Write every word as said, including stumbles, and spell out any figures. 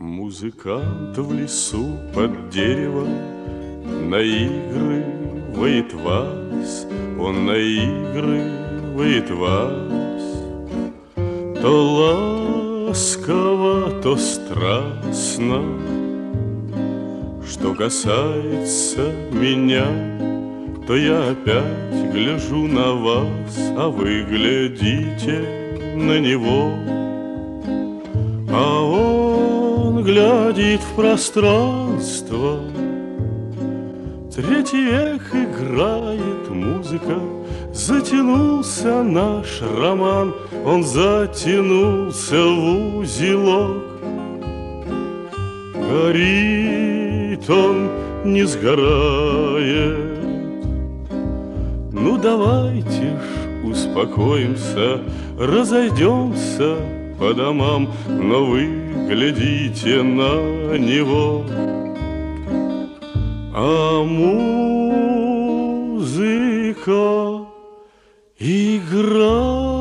Музыкант в лесу под деревом наигрывает вальс, он наигрывает вальс. То ласково, то страстно. Что касается меня, то я опять гляжу на вас, а вы глядите на него. А он глядит в пространство. Третий век играет музыка. Затянулся наш роман, он затянулся в узелок. Горит он, не сгорает. Ну давайте ж успокоимся, разойдемся по домам, но вы глядите на него. А музыка играет.